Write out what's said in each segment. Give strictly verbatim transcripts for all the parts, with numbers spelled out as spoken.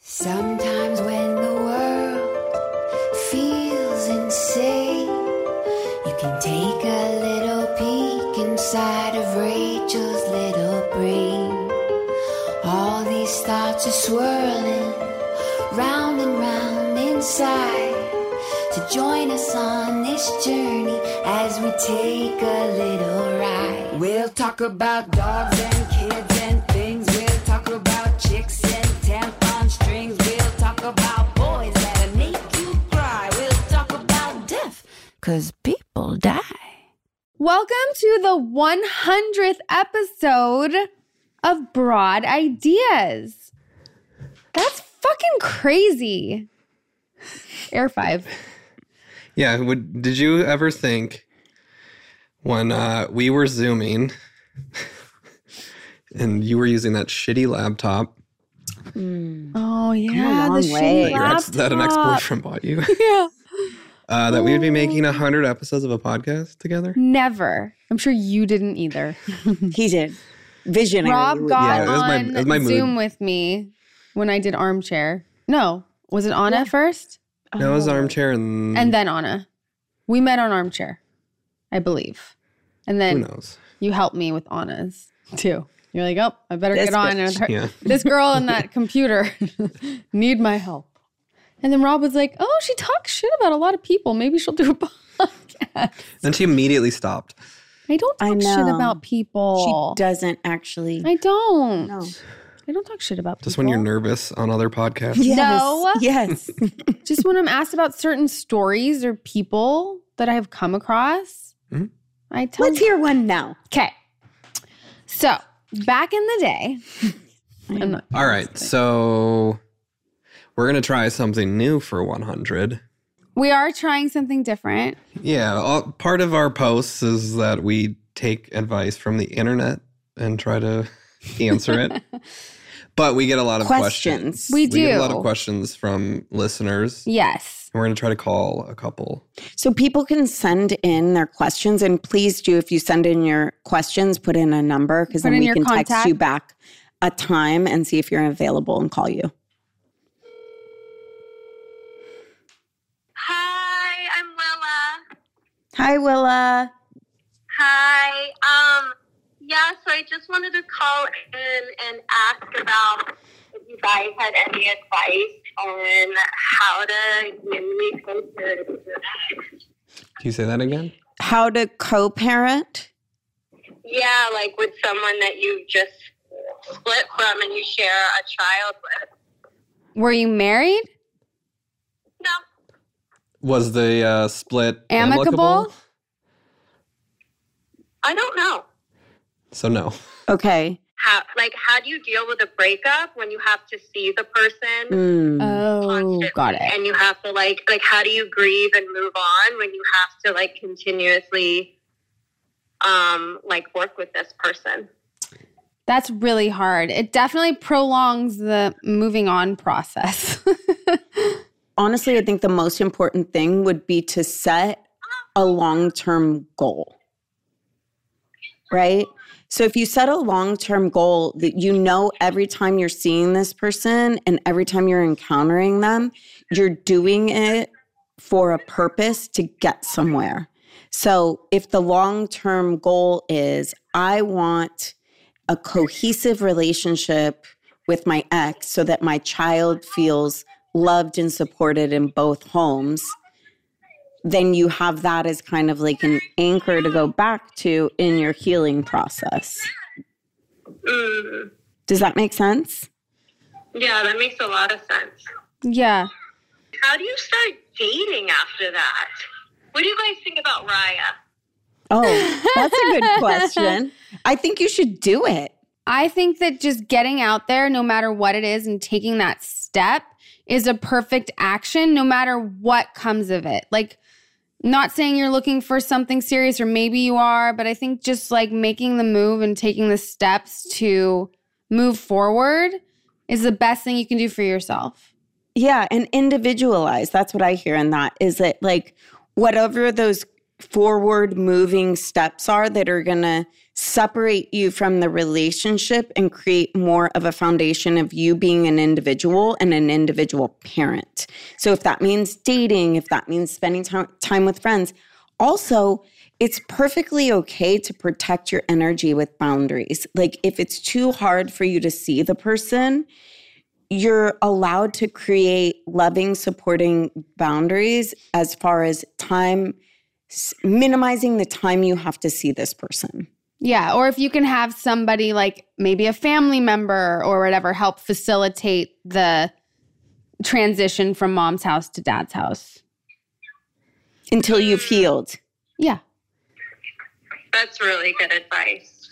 Sometimes when the world feels insane, you can take a little peek inside of Rachel's little brain. All these thoughts are swirling round and round inside. So join us on this journey as we take a little ride. We'll talk about dogs and kids and things. We'll talk about chicks and tampon strings. We'll talk about boys that make you cry. We'll talk about death, 'cause people die. Welcome to the one hundredth episode of Broad Ideas. That's fucking crazy. Air five. Yeah, would, did you ever think when uh, we were Zooming and you were using that shitty laptop? Mm. Oh, yeah, the shitty Your ex, that an ex-boyfriend bought you? Yeah. Uh, that we would be making one hundred episodes of a podcast together? Never. I'm sure you didn't either. He did. Visionary. Rob got Yeah, it was my- on it was my mood. Zoom with me when I did Armchair. No, was it Anna Yeah. first? No, it was Armchair and... And then Anna. We met on Armchair, I believe. And Who then knows? you helped me with Anna's too. You're like, oh, I better This get on. bitch. with her. Yeah. This girl and that computer need my help. And then Rob was like, oh, she talks shit about a lot of people. Maybe she'll do a podcast. Then she immediately stopped. I don't I talk shit know. about people. She doesn't actually. I don't. No. I don't talk shit about people. Just when you're nervous on other podcasts. Yes. No. Yes. Just when I'm asked about certain stories or people that I have come across, Mm-hmm. I tell Let's hear one now. Okay. So, back in the day. I'm not, All right, so we're going to try something new for one hundred. we are trying something different. Yeah, all, part of our posts is that we take advice from the internet and try to answer it. But we get a lot of questions. Questions. We We get a do. lot of questions from listeners. Yes. We're going to try to call a couple. So people can send in their questions, and please do, if you send in your questions, put in a number, because Put then in we your can text contact. you back a time and see if you're available and call you. Hi, I'm Willa. Hi, Willa. Hi. Um, yeah, so I just wanted to call in and ask about if you guys had any advice on how to newly co-parent with your ex. Can you say that again? How to co-parent? Yeah, like with someone that you just split from and you share a child with. Were you married? No. Was the uh, split Amicable? amicable? I don't know. So no. Okay. How, like, how do you deal with a breakup when you have to see the person? Mm. Oh, constantly, got it. and you have to like like how do you grieve and move on when you have to like continuously um like work with this person? That's really hard. It definitely prolongs the moving on process. Honestly, I think the most important thing would be to set a long-term goal, right? So if you set a long-term goal that you know every time you're seeing this person and every time you're encountering them, you're doing it for a purpose to get somewhere. So if the long-term goal is, I want a cohesive relationship with my ex so that my child feels loved and supported in both homes, then you have that as kind of like an anchor to go back to in your healing process. Mm. Does that make sense? Yeah, that makes a lot of sense. Yeah. How do you start dating after that? What do you guys think about Raya? Oh, that's a good question. I think you should do it. I think that just getting out there, no matter what it is, and taking that step is a perfect action, no matter what comes of it. Like, not saying you're looking for something serious, or maybe you are, but I think just like making the move and taking the steps to move forward is the best thing you can do for yourself. Yeah, and individualize. That's what I hear in that, is that like whatever those forward moving steps are that are going to separate you from the relationship and create more of a foundation of you being an individual and an individual parent. So if that means dating, if that means spending t- time with friends, also, it's perfectly okay to protect your energy with boundaries. Like if it's too hard for you to see the person, you're allowed to create loving, supporting boundaries as far as time, minimizing the time you have to see this person. Yeah, or if you can have somebody like maybe a family member or whatever help facilitate the transition from mom's house to dad's house. Until you've healed. Yeah. That's really good advice.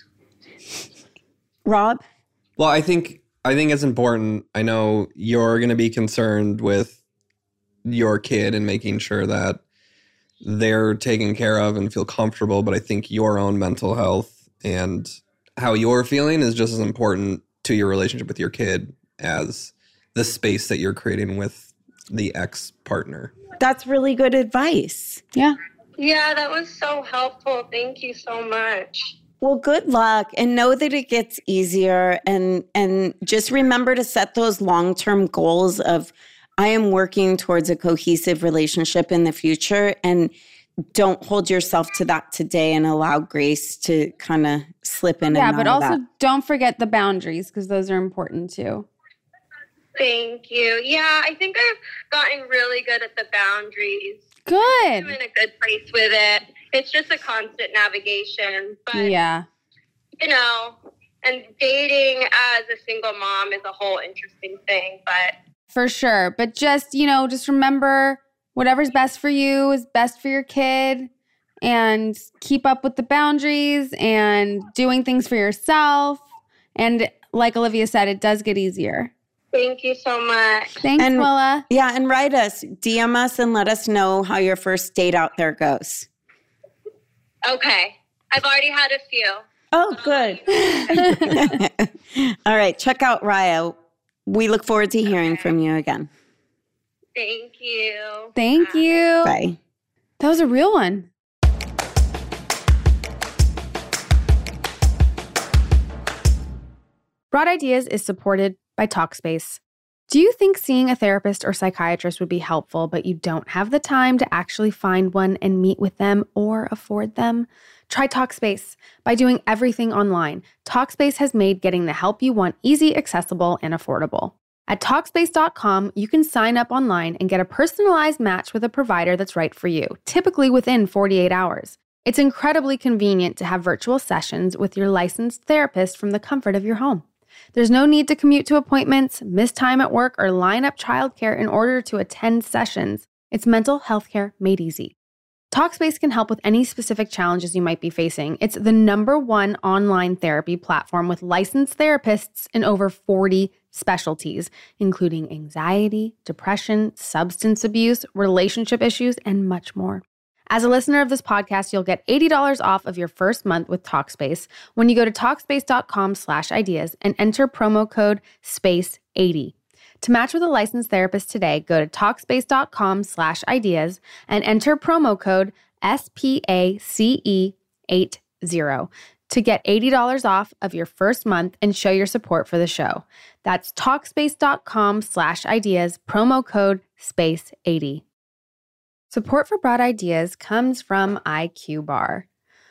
Rob? Well, I think I think it's important. I know you're going to be concerned with your kid and making sure that they're taken care of and feel comfortable, but I think your own mental health and how you're feeling is just as important to your relationship with your kid as the space that you're creating with the ex-partner. That's really good advice. Yeah. Yeah, that was so helpful. Thank you so much. Well, good luck and know that it gets easier and and just remember to set those long-term goals of I am working towards a cohesive relationship in the future, and don't hold yourself to that today and allow grace to kind of slip in Yeah, and but out of also that. don't forget the boundaries because those are important too. Thank you. Yeah, I think I've gotten really good at the boundaries. Good. I'm in a good place with it. It's just a constant navigation. But, Yeah. you know, and dating as a single mom is a whole interesting thing. But For sure. But just, you know, just remember whatever's best for you is best for your kid, and keep up with the boundaries and doing things for yourself. And like Olivia said, it does get easier. thank you so much. Thanks, And- Willa. Yeah, and write us, D M us, and let us know how your first date out there goes. Okay. I've already had a few. Oh, good. All right, check out Raya. We look forward to hearing from you again. Thank you. Thank you. Bye. That was a real one. Broad Ideas is supported by Talkspace. Do you think seeing a therapist or psychiatrist would be helpful, but you don't have the time to actually find one and meet with them or afford them? Try Talkspace. By doing everything online, Talkspace has made getting the help you want easy, accessible, and affordable. At Talkspace dot com, you can sign up online and get a personalized match with a provider that's right for you, typically within forty-eight hours. It's incredibly convenient to have virtual sessions with your licensed therapist from the comfort of your home. There's no need to commute to appointments, miss time at work, or line up childcare in order to attend sessions. It's mental health care made easy. Talkspace can help with any specific challenges you might be facing. It's the number one online therapy platform with licensed therapists in over forty specialties, including anxiety, depression, substance abuse, relationship issues, and much more. As a listener of this podcast, you'll get eighty dollars off of your first month with Talkspace when you go to Talkspace dot com slash ideas and enter promo code space eighty. To match with a licensed therapist today, go to Talkspace dot com slash ideas and enter promo code S P A C E eighty to get eighty dollars off of your first month and show your support for the show. That's Talkspace dot com slash ideas, promo code space eighty. Support for Broad Ideas comes from I Q Bar.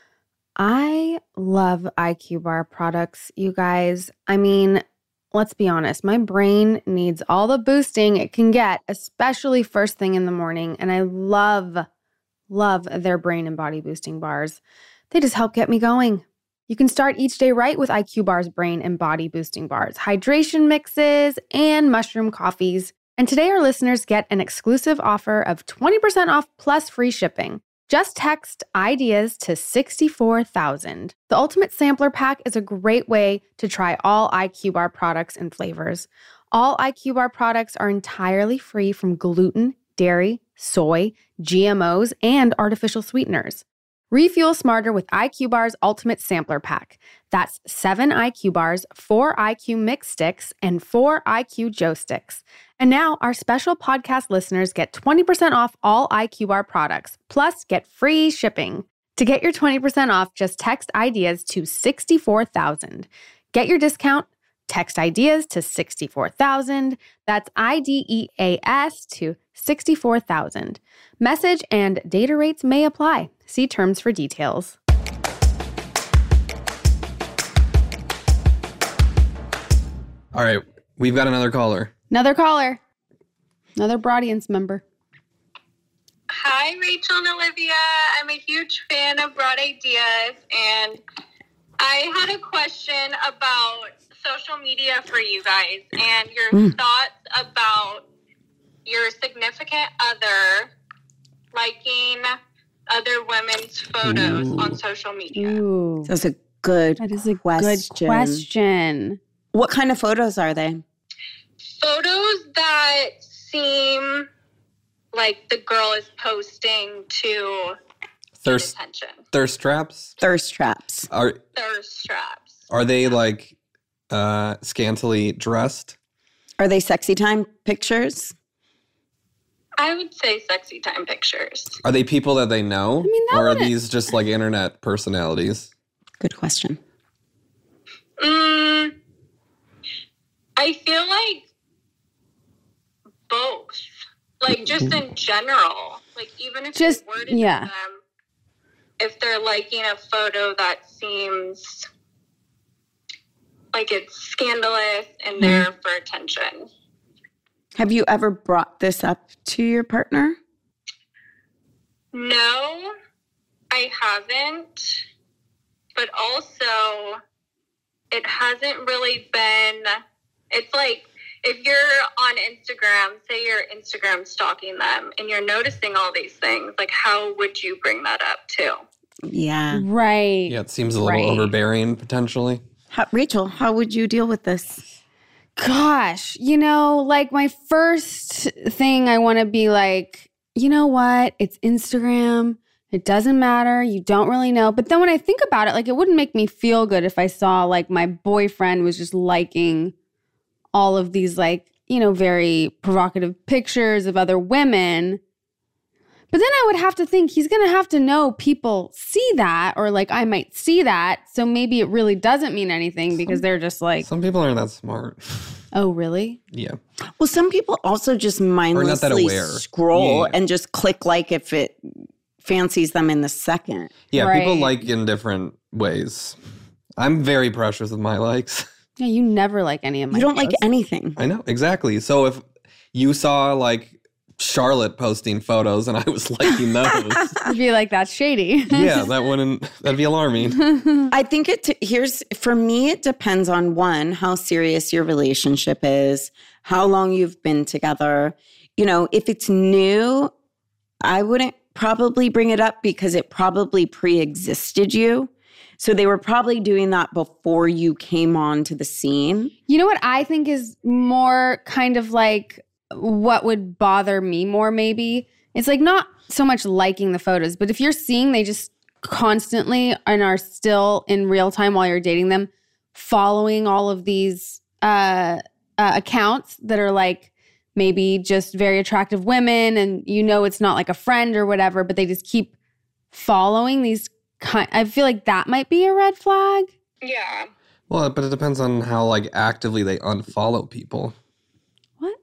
I love I Q Bar products, you guys. I mean, let's be honest, my brain needs all the boosting it can get, especially first thing in the morning. And I love, love their brain and body boosting bars. They just help get me going. You can start each day right with I Q Bar's brain and body boosting bars, hydration mixes, and mushroom coffees. And today our listeners get an exclusive offer of twenty percent off plus free shipping. Just text IDEAS to sixty-four thousand. The Ultimate Sampler Pack is a great way to try all I Q Bar products and flavors. All I Q Bar products are entirely free from gluten, dairy, soy, G M Os, and artificial sweeteners. Refuel smarter with I Q Bar's Ultimate Sampler Pack. That's seven I Q bars, four I Q Mix Sticks, and four I Q Joe Sticks. And now our special podcast listeners get twenty percent off all I Q Bar products, plus get free shipping. To get your twenty percent off, just text IDEAS to sixty-four thousand. Get your discount, text IDEAS to sixty-four thousand. That's I D E A S to sixty-four thousand. Message and data rates may apply. See terms for details. All right, we've got another caller. Another caller. Another Broadians member. Hi, Rachel and Olivia. I'm a huge fan of Broad Ideas, and I had a question about social media for you guys and your mm. thoughts about your significant other liking other women's photos Ooh. on social media. Ooh. That's a good That is a question. good question. What kind of photos are they? Photos that seem like the girl is posting to thirst attention. Thirst traps? Thirst traps. Are Thirst traps. Are they like uh, scantily dressed? Are they sexy time pictures? I would say sexy time pictures. Are they people that they know? I mean, that or are wouldn't- these just like internet personalities? Good question. Mm, I feel like both. Like, just in general. Like, even if Just- you were to yeah. know them, if they're liking a photo that seems like it's scandalous and there for attention. Have you ever brought this up to your partner? No, I haven't. But also, it hasn't really been, it's like, if you're on Instagram, say you're Instagram stalking them and you're noticing all these things, like how would you bring that up too? Yeah. Right. Yeah, it seems a little Right. overbearing potentially. How, Rachel, how would you deal with this? Gosh, you know, like my first thing I want to be like, you know what? It's Instagram. It doesn't matter. You don't really know. But then when I think about it, like it wouldn't make me feel good if I saw like my boyfriend was just liking all of these like, you know, very provocative pictures of other women. But then I would have to think he's going to have to know people see that, or like I might see that. So maybe it really doesn't mean anything because they're just like, Some people aren't that smart. oh, really? Yeah. Well, some people also just mindlessly aware. scroll Yeah. and just click like if it fancies them in the second. Yeah, Right. people like in different ways. I'm very precious with my likes. Yeah, you never like any of my You don't like posts. anything. I know, exactly. So if you saw like Charlotte posting photos and I was liking those, I'd be like, that's shady. yeah, that wouldn't, that'd be alarming. I think it, t- here's, for me, it depends on one, how serious your relationship is, how long you've been together. You know, if it's new, I wouldn't probably bring it up because it probably pre-existed you. So they were probably doing that before you came onto the scene. You know what I think is more kind of like what would bother me more maybe? It's like not so much liking the photos, but if you're seeing they just constantly and are still in real time while you're dating them, following all of these uh, uh, accounts that are like maybe just very attractive women and you know it's not like a friend or whatever, but they just keep following these kind. I feel like that might be a red flag. Yeah. Well, but it depends on how like actively they unfollow people. What?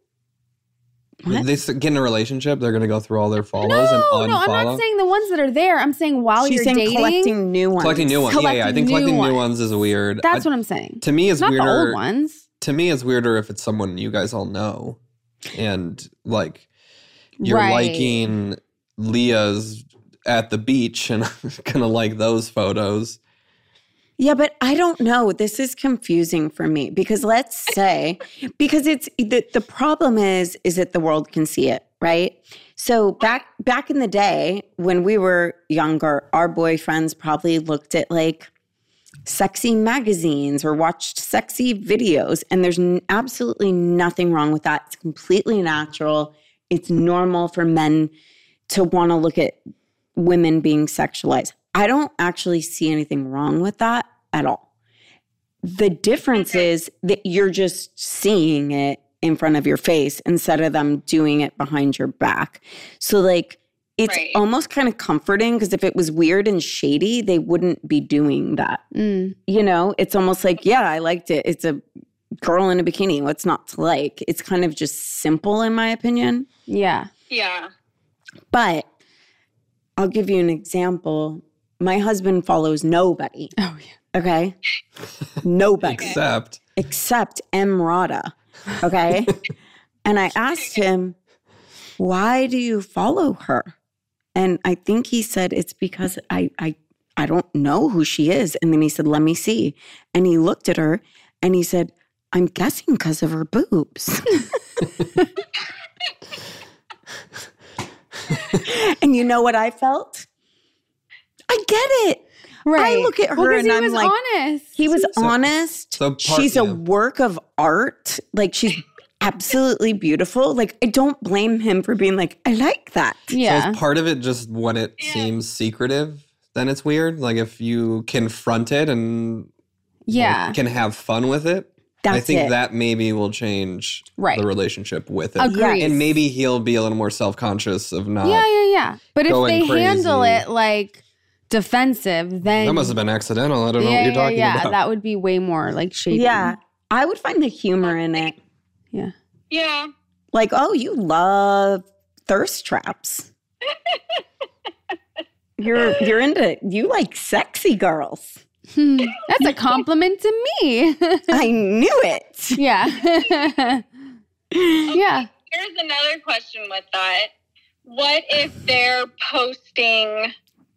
What? They s- get in a relationship, they're going to go through all their follows No, and unfollow. no, I'm not saying the ones that are there. I'm saying while She's you're saying dating. collecting new ones. Collecting new ones. Yeah, yeah. I Collecting think collecting new new ones. ones is weird. That's I- what I'm saying. To me, it's Not weirder. the old ones. To me, it's weirder if it's someone you guys all know, and like you're Right. liking Leah's at the beach and gonna like those photos. Yeah, but I don't know. This is confusing for me because let's say, because it's the, the problem is, is that the world can see it, right? So back back in the day when we were younger, our boyfriends probably looked at like sexy magazines or watched sexy videos, and there's n- absolutely nothing wrong with that. It's completely natural. It's normal for men to want to look at women being sexualized. I don't actually see anything wrong with that at all. The difference is that you're just seeing it in front of your face instead of them doing it behind your back. So like, it's Right. almost kind of comforting because if it was weird and shady, they wouldn't be doing that. Mm. You know, it's almost like, yeah, I liked it. It's a girl in a bikini. What's not to like? It's kind of just simple in my opinion. Yeah. Yeah. But I'll give you an example. My husband follows nobody, Oh, yeah. okay? Nobody. Except Except Emrata, okay? And I asked him, why do you follow her? And I think he said, it's because I, I, I don't know who she is. And then he said, let me see. And he looked at her and he said, I'm guessing because of her boobs. And you know what I felt? I get it. Right. I look at her well, 'cause and he I'm was like, honest. he was So- honest. so part- she's a yeah. work of art. Like she's absolutely beautiful. Like I don't blame him for being like, I like that. Yeah. So is part of it just when it Yeah. seems secretive, then it's weird? Like if you confront it and yeah. can have fun with it, I That's think it. that maybe will change Right. the relationship with it. Agreed. And maybe he'll be a little more self-conscious of not. Yeah, yeah, yeah. But if going they handle crazy. it like defensive, then That must have been accidental. I don't know yeah, what you're yeah, talking yeah. about. That would be way more like shady. Yeah. I would find the humor in it. Yeah. Yeah. Like, oh, you love thirst traps. you're you're into you like sexy girls. Hmm. That's a compliment to me. I knew it. yeah. yeah. Here's another question with that. What if they're posting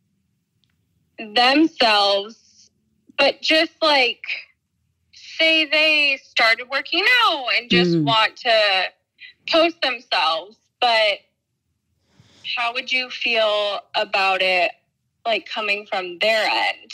themselves, but just like, say they started working out and just Mhm. want to post themselves, but how would you feel about it, like coming from their end?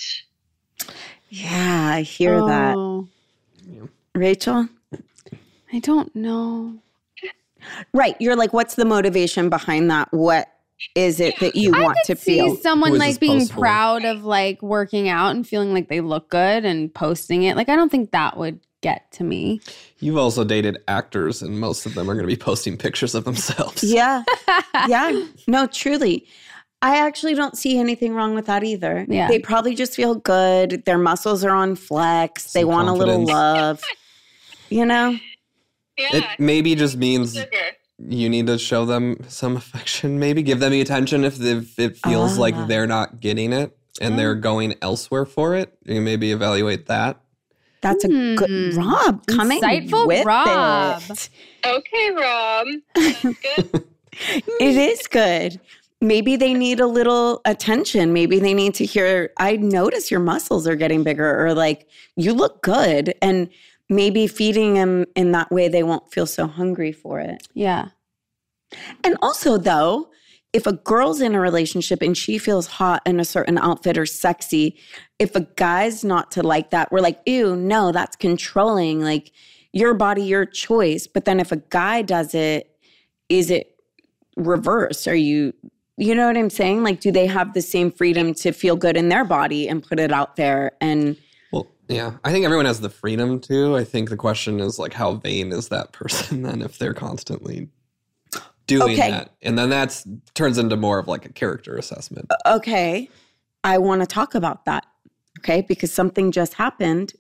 Yeah, I hear that. Oh, Rachel? I don't know. Right. You're like, what's the motivation behind that? What is it that you I want could to see feel? someone Who is like this being post for? proud of like working out and feeling like they look good and posting it. Like I don't think that would get to me. You've also dated actors, and most of them are going to be posting pictures of themselves. Yeah. Yeah. No, truly. I actually don't see anything wrong with that either. Yeah. They probably just feel good. Their muscles are on flex. They Some want a little confidence. love. You know? Yeah. It maybe just means sugar. you need to show them some affection, maybe give them the attention if, if it feels Ah. like they're not getting it and they're going elsewhere for it. You can maybe evaluate that. That's a good Hmm. Rob coming Insightful with Rob. it. Okay, Rob. That's good. It is good. Maybe they need a little attention. Maybe they need to hear, I notice your muscles are getting bigger, or like, you look good. And maybe feeding them in that way, they won't feel so hungry for it. Yeah. And also, though, if a girl's in a relationship and she feels hot in a certain outfit or sexy, if a guy's not to like that, we're like, ew, no, that's controlling. Like, your body, your choice. But then if a guy does it, is it reverse? Are you, you know what I'm saying? Like, do they have the same freedom to feel good in their body and put it out there? And Well, yeah, I think everyone has the freedom to. I think the question is like, how vain is that person then if they're constantly doing Okay. that? And then that's turns into more of like a character assessment. okay, I want to talk about that, okay? Because something just happened.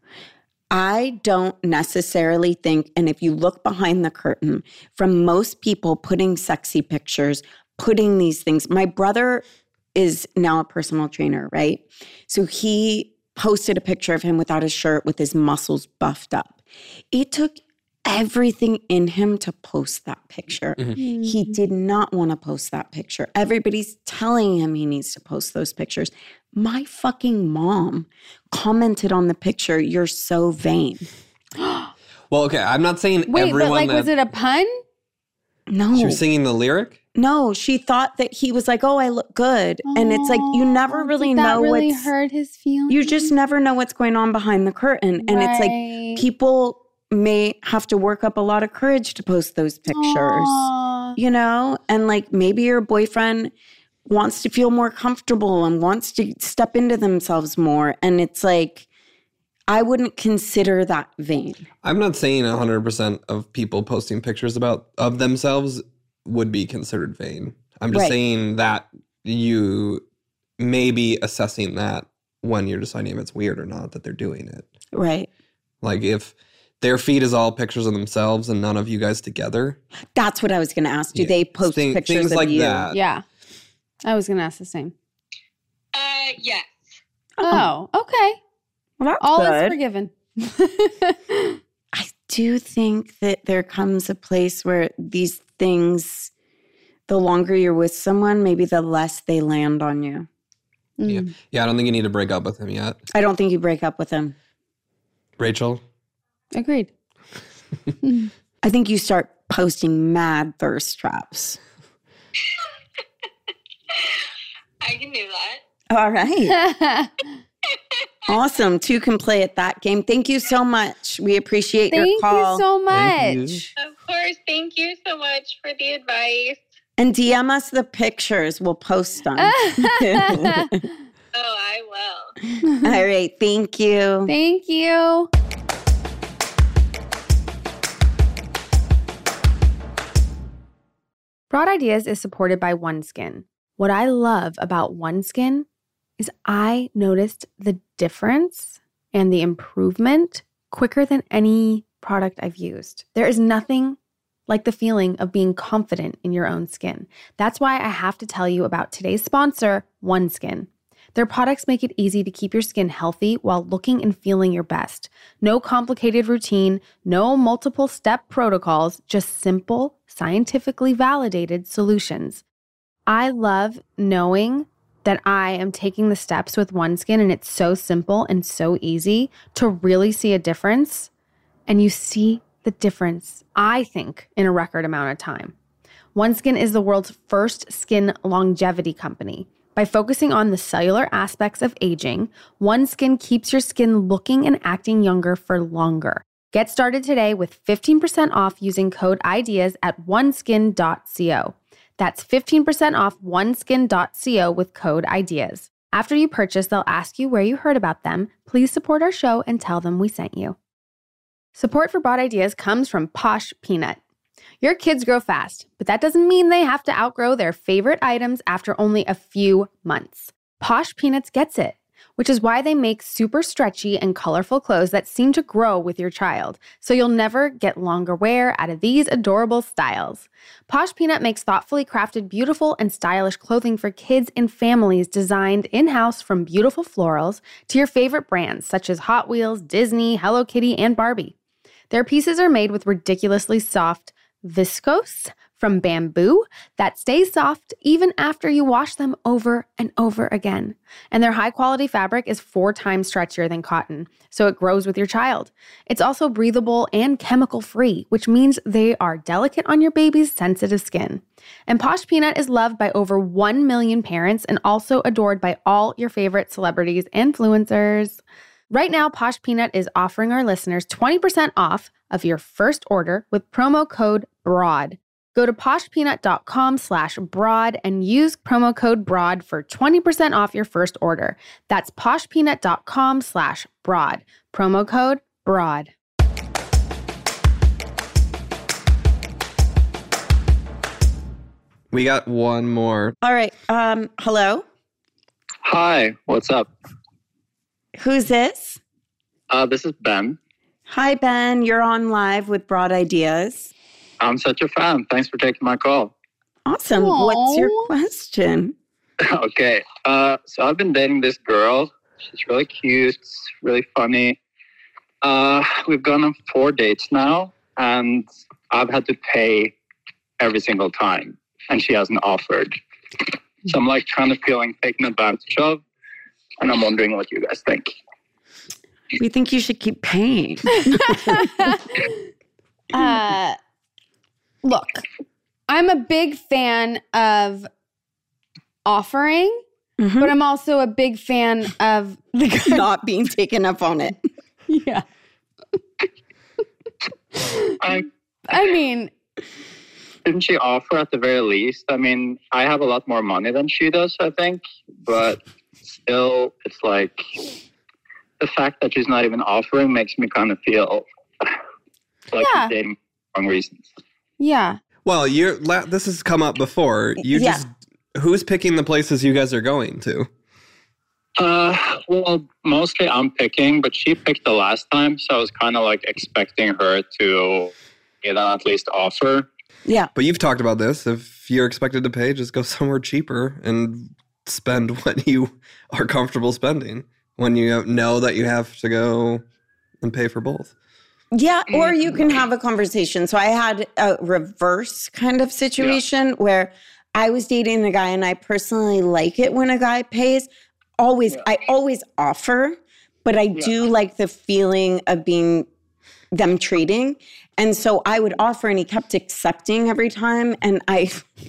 I don't necessarily think, and if you look behind the curtain, from most people putting sexy pictures, putting these things, my brother is now a personal trainer, right? So he posted a picture of him without his shirt with his muscles buffed up. It took everything in him to post that picture. He did not want to post that picture. Everybody's telling him he needs to post those pictures. My fucking mom commented on the picture, "You're so vain." Well, okay, I'm not saying Wait, everyone but like, that was it a pun? No. she was singing the lyric. No, she thought that he was like, "Oh, I look good." And it's like you never Oh, really did that know really what's hurt his feelings. you just never know what's going on behind the curtain. And it's like Right. people may have to work up a lot of courage to post those pictures. Aw. You know? And like maybe your boyfriend wants to feel more comfortable and wants to step into themselves more. And it's like, I wouldn't consider that vain. I'm not saying one hundred percent of people posting pictures about of themselves would be considered vain. I'm just Right. saying that you may be assessing that when you're deciding if it's weird or not that they're doing it. Right. Like if their feed is all pictures of themselves and none of you guys together. That's what I was going to ask. Do Yeah. they post Thing- pictures things of like you? that. Yeah. I was going to ask the same. Uh, yes. Oh, okay. Well, that's All good. is forgiven. I do think that there comes a place where these things, the longer you're with someone, maybe the less they land on you. Yeah. Mm. Yeah, I don't think you need to break up with him yet. I don't think you break up with them. Rachel? Agreed. I think you start posting mad thirst traps. I can do that. All right. Awesome. Two can play at that game. Thank you so much. We appreciate your Thank call. you so Thank you. much. Of course. Thank you so much for the advice. And D M us the pictures. We'll post them. All Oh, I will. right. Thank you. Thank you. Broad Ideas is supported by OneSkin. What I love about OneSkin is I noticed the difference and the improvement quicker than any product I've used. There is nothing like the feeling of being confident in your own skin. That's why I have to tell you about today's sponsor, OneSkin. Their products make it easy to keep your skin healthy while looking and feeling your best. No complicated routine, no multiple step protocols, just simple, scientifically validated solutions. I love knowing that I am taking the steps with OneSkin and it's so simple and so easy to really see a difference. And you see the difference, I think, in a record amount of time. OneSkin is the world's first skin longevity company. By focusing on the cellular aspects of aging, OneSkin keeps your skin looking and acting younger for longer. Get started today with fifteen percent off using code IDEAS at oneskin dot co. That's fifteen percent off oneskin dot co with code IDEAS. After you purchase, they'll ask you where you heard about them. Please support our show and tell them we sent you. Support for Broad Ideas comes from Posh Peanut. Your kids grow fast, but that doesn't mean they have to outgrow their favorite items after only a few months. Posh Peanuts gets it, which is why they make super stretchy and colorful clothes that seem to grow with your child, so you'll never get longer wear out of these adorable styles. Posh Peanut makes thoughtfully crafted, beautiful and stylish clothing for kids and families designed in-house from beautiful florals to your favorite brands such as Hot Wheels, Disney, Hello Kitty, and Barbie. Their pieces are made with ridiculously soft viscose from bamboo that stays soft even after you wash them over and over again. And their high-quality fabric is four times stretchier than cotton, so it grows with your child. It's also breathable and chemical-free, which means they are delicate on your baby's sensitive skin. And Posh Peanut is loved by over one million parents and also adored by all your favorite celebrities and influencers. Right now, Posh Peanut is offering our listeners twenty percent off of your first order with promo code BROAD. Go to poshpeanut.com slash broad and use promo code BROAD for twenty percent off your first order. That's poshpeanut.com slash broad. Promo code BROAD. We got one more. All right. Um, hello. Hi, what's up? Who's this? Uh, this is Ben. Hi, Ben. You're on live with Broad Ideas. I'm such a fan. Thanks for taking my call. Awesome. Aw. What's your question? Okay, uh, so I've been dating this girl. She's really cute, really funny. Uh, we've gone on four dates now, and I've had to pay every single time, and she hasn't offered. So I'm like kind of feeling taken advantage of, and I'm wondering what you guys think. We think you should keep paying. uh, look, I'm a big fan of offering, Mhm. but I'm also a big fan of the guy. Not being taken up on it. Yeah. I, I mean, shouldn't she offer at the very least? I mean, I have a lot more money than she does, I think, but still, it's like the fact that she's not even offering makes me kind of feel like Yeah. she's dating for wrong reasons. Yeah. Well, you're la- this has come up before. You Yeah. just who's picking the places you guys are going to? Uh, well, mostly I'm picking, but she picked the last time, so I was kind of like expecting her to, you know, at least offer. Yeah. But you've talked about this. If you're expected to pay, just go somewhere cheaper and spend what you are comfortable spending when you know that you have to go and pay for both. Yeah, or you can have a conversation. So I had a reverse kind of situation where I was dating a guy and I personally like it when a guy pays. Always, Yeah. I always offer, but I do like the feeling of being them trading. And so I would offer and he kept accepting every time. And I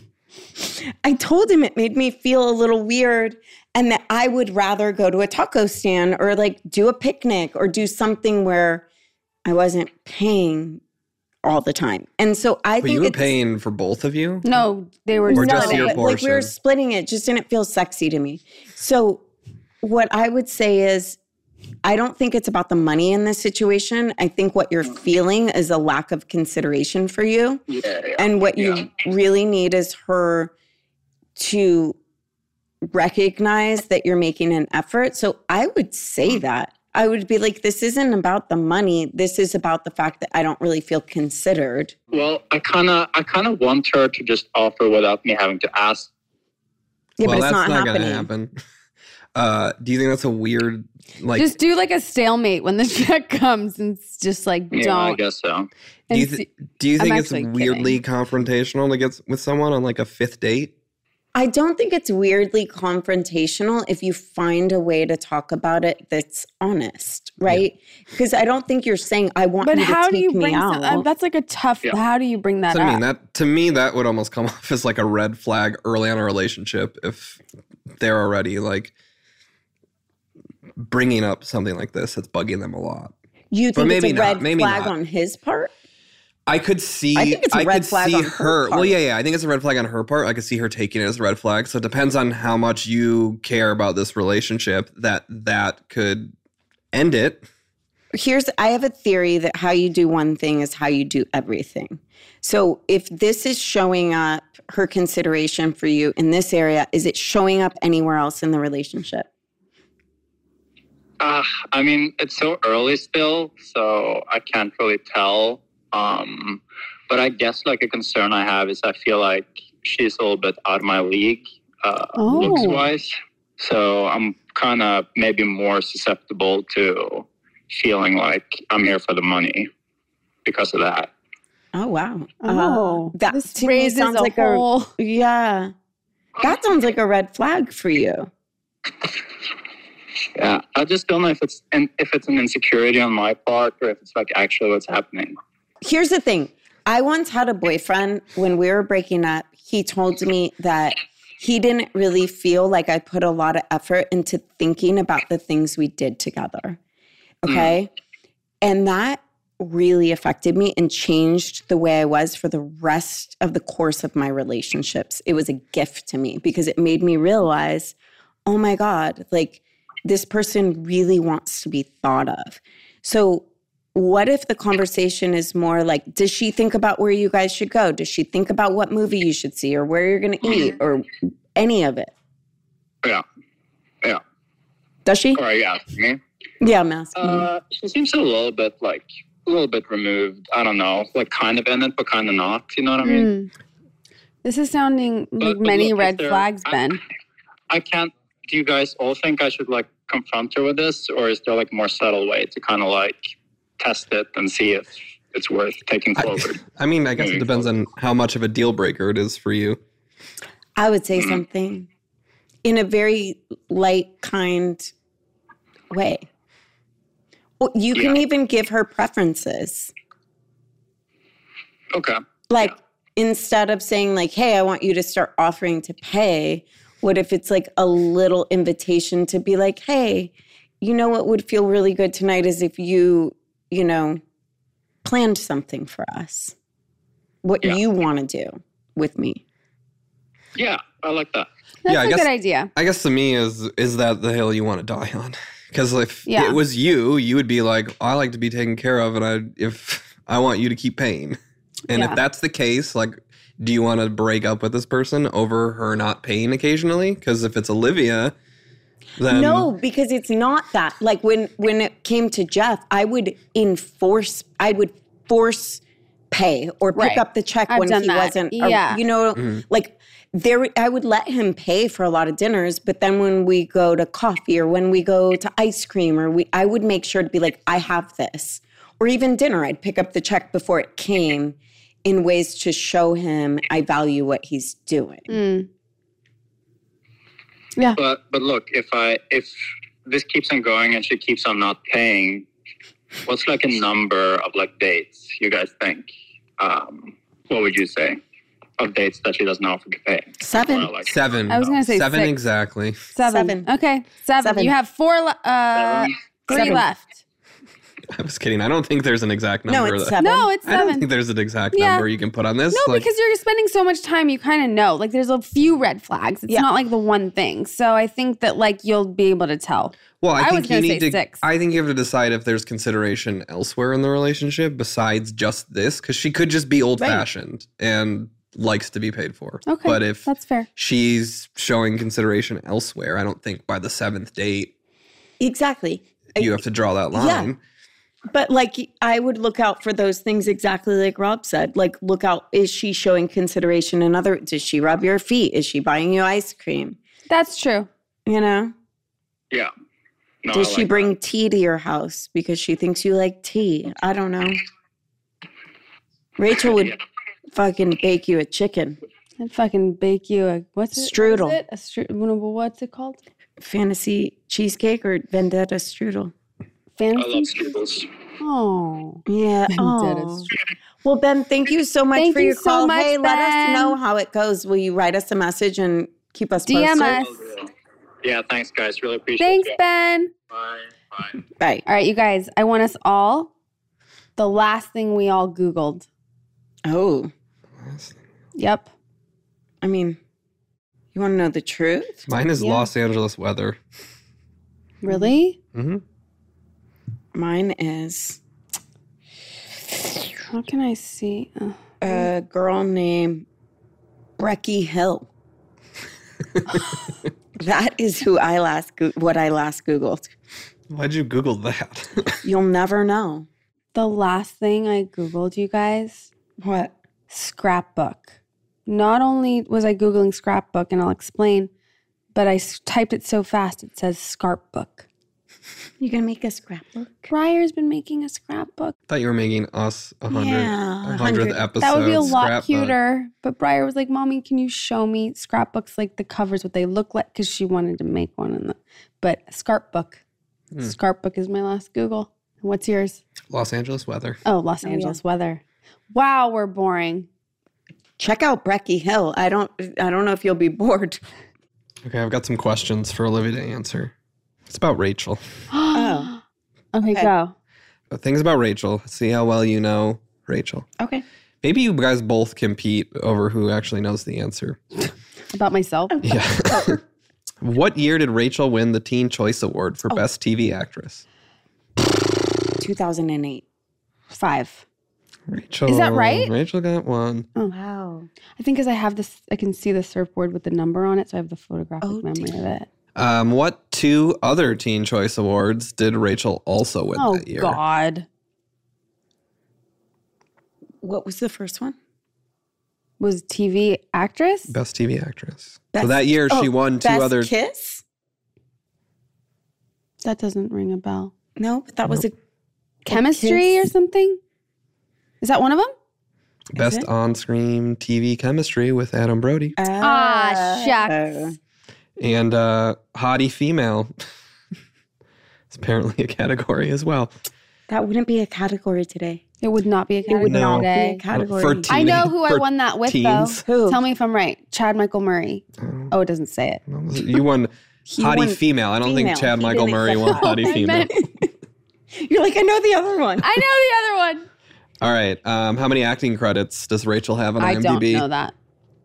I told him it made me feel a little weird and that I would rather go to a taco stand or like do a picnic or do something where I wasn't paying all the time. And so I But think you were it's, paying for both of you? No, they were Or no, just your but, like we were portion? splitting it, just didn't feel sexy to me. So what I would say is I don't think it's about the money in this situation. I think what you're feeling is a lack of consideration for you. Yeah, yeah. And what you Yeah. really need is her to recognize that you're making an effort. So I would say that. I would be like, this isn't about the money. This is about the fact that I don't really feel considered. Well, I kind of, I kind of want her to just offer without me having to ask. Yeah, well, but it's that's not, not, happening. gonna happen. Uh, do you think that's a weird like? just do like a stalemate when the check comes and it's just like Yeah, I don't. guess so. do you and th- see- do you I'm think it's actually weirdly confrontational to get with someone on like a fifth date? I don't think it's weirdly confrontational if you find a way to talk about it that's honest, right? Because I don't think you're saying, I want But you to how take do you me bring out. some, uh, that's like a tough Yeah. how do you bring that So, up? I mean, that to me that would almost come off as like a red flag early on in a relationship if they're already like bringing up something like this that's bugging them a lot. you but think it's maybe a not, red maybe flag not. on his part? I could see. I think it's a red could flag see on her Well, part. yeah, yeah. I think it's a red flag on her part. I could see her taking it as a red flag. So it depends on how much you care about this relationship. That that could end it. Here's, I have a theory that how you do one thing is how you do everything. So if this is showing up, her consideration for you in this area, is it showing up anywhere else in the relationship? Uh, I mean, it's so early still, so I can't really tell. Um, but I guess like a concern I have is I feel like she's a little bit out of my league, uh, Oh. looks wise. So I'm kind of maybe more susceptible to feeling like I'm here for the money because of that. Oh, wow. Oh, Uh, that this to me raises sounds a like whole. a, yeah. That sounds like a red flag for you. Yeah, I just don't know if it's and if it's an insecurity on my part or if it's like actually what's happening. Here's the thing. I once had a boyfriend when we were breaking up. He told me that he didn't really feel like I put a lot of effort into thinking about the things we did together. Okay. And that really affected me and changed the way I was for the rest of the course of my relationships. It was a gift to me because it made me realize, oh my God, like this person really wants to be thought of. So what if the conversation is more like, does she think about where you guys should go? Does she think about what movie you should see or where you're going to eat or any of it? Yeah. Yeah. Does she? Or are you asking me? Yeah, I'm asking. you. Uh, she seems a little bit like a little bit removed. I don't know, like kind of in it, but kind of not. You know what I mean? Mm. This is sounding like But- but many look, if red there- flags, I- Ben. I can't. Do you guys all think I should like confront her with this, or is there like a more subtle way to kind of like test it and see if it's worth taking I, forward? I mean, I guess it Moving depends on how much of a deal breaker it is for you. I would say something in a very light, kind way. Well, You can Yeah. even give her preferences. Okay. Like instead of saying like, hey, I want you to start offering to pay, what if it's like a little invitation to be like, hey, you know what would feel really good tonight is if you, you know, planned something for us. What Yeah. you want to do. with me. Yeah, I like that. That's Yeah, I a guess- good idea. I guess to me is is that the hill you want to die on? Because if Yeah. it was you, you would be like, I like to be taken care of, and I if I want you to keep paying. And Yeah. if that's the case, like, do you want to break up with this person over her not paying occasionally? Because if it's Olivia, then No, because it's not that. Like when when it came to Jeff, I would enforce, I would force pay or pick Right. up the check I've when done he that. wasn't. ar- Yeah. You know, Mm-hmm. like there, I would let him pay for a lot of dinners, but then when we go to coffee or when we go to ice cream or we, I would make sure to be like, I have this. Or even dinner, I'd pick up the check before it came in ways to show him I value what he's doing. Mm. Yeah. But but look, if I if this keeps on going and she keeps on not paying, what's like a number of like dates you guys think? Um, what would you say of dates that she doesn't offer to pay? Seven. Or, like, seven. I was going to say seven six. exactly. Seven. Seven. Okay. Seven. Seven. You have four, le- uh, Seven. three Seven. left. I was kidding. I don't think there's an exact No, number. it's that- seven. No, it's I don't seven. think there's an exact Yeah. number you can put on this. No, Like, because you're spending so much time, you kind of know. Like, there's a few red flags. It's Yeah. not like the one thing. So I think that, like, you'll be able to tell. well, I, I think was gonna you say need to. six. I think you have to decide if there's consideration elsewhere in the relationship besides just this, because she could just be old fashioned and likes to be paid for. Okay. But if That's fair. she's showing consideration elsewhere, I don't think by the seventh date Exactly. you have to draw that line. But like I would look out for those things exactly like Rob said. Like look out, is she showing consideration in other, does she rub your feet? Is she buying you ice cream? That's true. You know? Yeah. No, Does I she like bring tea to your house because she thinks you like tea? I don't know. Rachel would Yeah. fucking bake you a chicken. I'd fucking bake you a, what's it? Strudel. What is it? A strudel. What's it called? Fantasy cheesecake or vendetta strudel? that. I love Fantasy? strudels. Oh. Yeah. Vendetta Oh. strudel. Well, Ben, thank you so much Thank for you your so call. much, hey, let us Ben. know how it goes. Will you write us a message and keep us D M posted? us. Yeah, thanks, guys. Really appreciate Thanks, it. Ben. Bye. Bye. Bye. All right, you guys, I want us all, the last thing we all Googled. Oh, Yep. I mean, you want to know the truth? Mine is Yeah. Los Angeles weather. Really? Mm-hmm. Mine is How can I see? Uh, a girl named Brecky Hill. That is who I last go- what I last Googled. Why'd you Google that? You'll never know. the last thing I Googled, you guys, What? scrapbook. Not only was I Googling scrapbook, and I'll explain, but I s- typed it so fast it says scarp book. You gonna make a scrapbook? Briar's been making a scrapbook. Thought you were making us a hundred, Yeah, a a hundredth hundred. episode. That would be a lot scrapbook. cuter. But Briar was like, Mommy, can you show me scrapbooks, like the covers, what they look like? Because she wanted to make one. In the, but scarp book. Hmm. Scarp book is my last Google. What's yours? Los Angeles weather. Oh, Los Oh, Angeles weather. Wow, we're boring. Check out Brecky Hill. I don't. I don't know if you'll be bored. Okay, I've got some questions for Olivia to answer. It's about Rachel. Oh. Okay, Okay. go. Uh, Things about Rachel. See how well you know Rachel. Okay. Maybe you guys both compete over who actually knows the answer. About myself. Yeah. What year did Rachel win the Teen Choice Award for Best T V Actress? two thousand eight. Five. Rachel. Is that right? Rachel got one. Wow. I think because I have this, I can see the surfboard with the number on it, so I have the photographic Oh, memory of it. Um, what two other Teen Choice Awards did Rachel also win Oh, that year? God. What was the first one? Was T V actress? Best T V Actress. so Best- that year she oh, won two Best other. Kiss? That doesn't ring a bell. No, but that was a Chemistry or Kiss. something? Is that one of them? Best it? on-screen T V chemistry with Adam Brody. Ah, shucks. And uh, hottie female. It's apparently a category as well. That wouldn't be a categorry today. It would not be a It would category No. not be today. a category. For teen- I know who I for won that with, teens. though. Who? Tell me if I'm right. Chad Michael Murray. Oh, it doesn't say it. You won He hottie won female. I don't female. think Chad He Michael didn't Murray get won that. hottie I female. meant- You're like, I know the other one. I know the other one. All right. Um, how many acting credits does Rachel have on I don't IMDb? know that.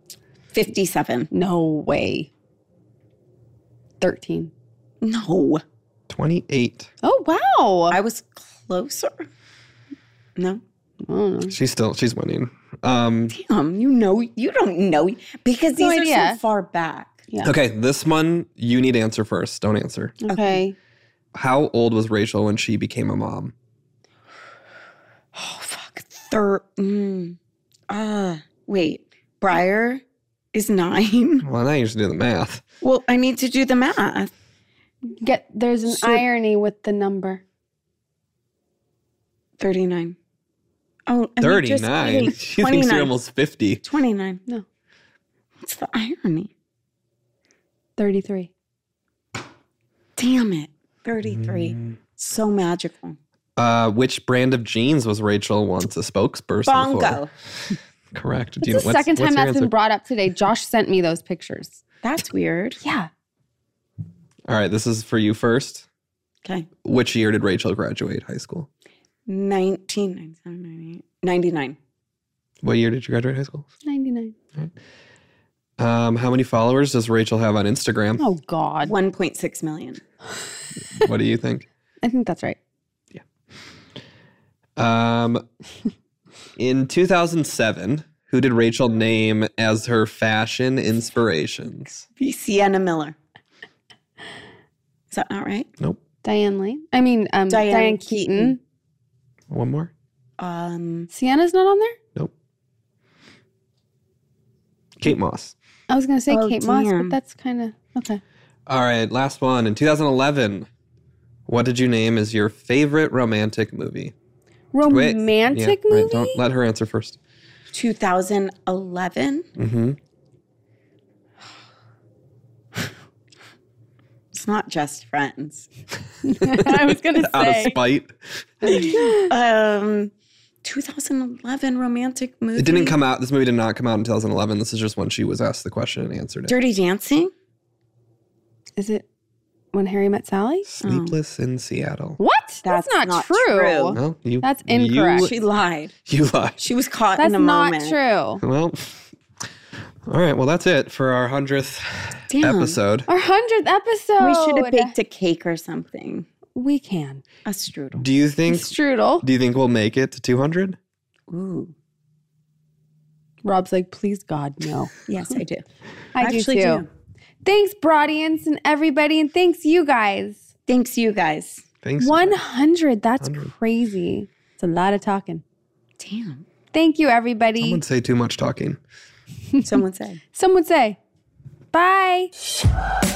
fifty-seven. No way. thirteen. No. twenty-eight. Oh, wow. I was closer. No. I don't know. She's still, she's winning. Um, Damn, you know, you don't know. Because No these are idea. so far back. Yeah. okay, this one, you need to answer first. Don't answer. Okay. How old was Rachel when she became a mom? Oh, fuck. Third. Mm. Uh, wait. Briar is nine. Well, now you should do the math. Well, I need to do the math. Get there's an So- irony with the number. thirty-nine. Oh, I mean, just thirty-nine. kidding. She thinks you're twenty-nine. almost fifty. twenty-nine. No. What's the irony? thirty-three. Damn it. thirty-three. Mm. So magical. Uh, which brand of jeans was Rachel once a spokesperson Bongo. for? Correct. It's Do you- the what's- second what's time your that's answer? been brought up today. Josh sent me those pictures. That's weird. Yeah. All right, this is for you first. Okay. Which year did Rachel graduate high school? nineteen ninety-seven, ninety-eight, ninety-nine. What year did you graduate high school? ninety-nine. Um, how many followers does Rachel have on Instagram? Oh, God. one point six million. What do you think? I think that's right. Um, in two thousand seven, who did Rachel name as her fashion inspirations? Sienna Miller. Is that not right? Nope. Diane Lane. I mean, um, Diane Diane, Keaton. Keaton. One more? Um, Sienna's not on there? Nope. Kate Moss. I was going to say Oh, Kate Moss, damn. but that's kind of okay. All right, last one. In two thousand eleven, what did you name as your favorite romantic movie? Wait, Romantic yeah, movie? Right, don't let her answer first. two thousand eleven. Mm-hmm. It's not Just Friends. I was going to Out of say. spite. Um, two thousand eleven romantic movie. It didn't come out. This movie did not come out in two thousand eleven. This is just when she was asked the question and answered it. Dirty Dancing. Is it When Harry Met Sally? Sleepless in Seattle. What? That's, That's not, not true. true. Well, you, That's incorrect. She lied. You, you lied. She was caught That's in a not moment. true. Well, all right. Well, that's it for our hundredth Damn. episode. Our hundredth episode. We should have baked a cake or something. We can. A strudel. Do you think? Strudel. Do you think we'll make it to two hundred? Ooh. Rob's like, please, God, no. Yes, I do. I actually do too. do. Thanks, Broadians and everybody, and thanks you guys. Thanks, you guys. Thanks. one hundred. That's one hundred. crazy. It's a lot of talking. Damn. Thank you, everybody. Someone say too much talking. Someone said. Some would say. Bye.